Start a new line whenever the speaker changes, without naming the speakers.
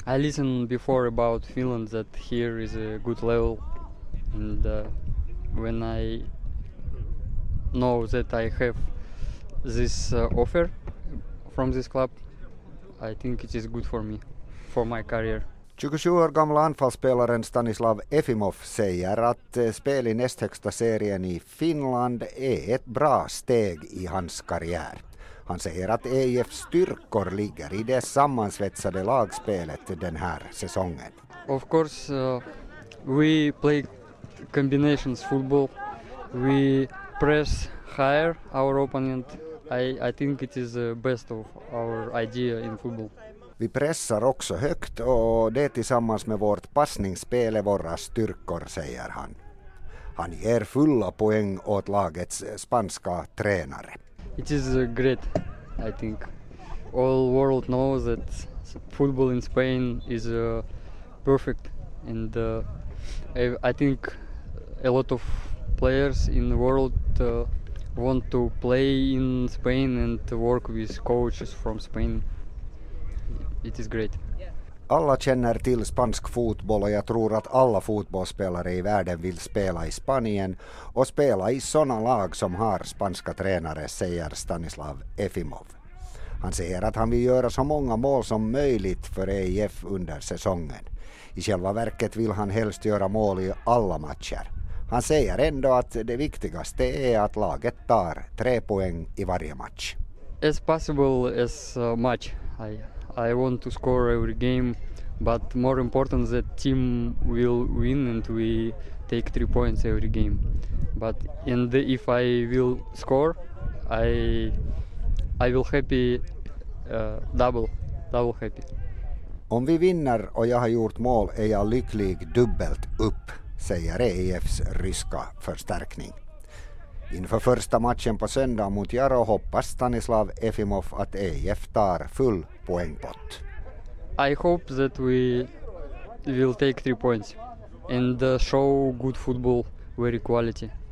I listened before about Finland that here is a good level, and when I know that I have this offer from this club, I think it is good for me, for my career.
27 år gamla anfallsspelaren Stanislav Efimov säger att spel i näst högsta serien i Finland är ett bra steg i hans karriär. Han säger att EIFs styrkor ligger i det sammansvetsade lagspelet den här säsongen.
Of course, we play combinations football. We press higher our opponent. I think it is the best of our idea in football.
Vi pressar också högt och det tillsammans med vårt passningsspel är våra styrkor, säger han. Han ger fulla poäng åt lagets spanska tränare.
It is great, I think. All world knows that football in Spain is perfect, and I think a lot of players in the world want to play in Spain and to work with coaches from Spain. It is great.
Alla känner till spansk fotboll och jag tror att alla fotbollsspelare i världen vill spela i Spanien och spela i sådana lag som har spanska tränare, säger Stanislav Efimov. Han säger att han vill göra så många mål som möjligt för EIF under säsongen. I själva verket vill han helst göra mål i alla matcher. Han säger ändå att det viktigaste är att laget tar 3 poäng i varje match.
As possible as much. I want to score every game, but more important that team will win and we take 3 points every game. But if I will score, I will happy double happy.
Om vi vinner och jag har gjort mål är jag lycklig dubbelt upp, säger EIFs ryska förstärkning. Inför första matchen på söndag mot Jaro hoppas Stanislav Efimov att EIF tar full poängpott.
I hope that we will take 3 points and show good football, very quality.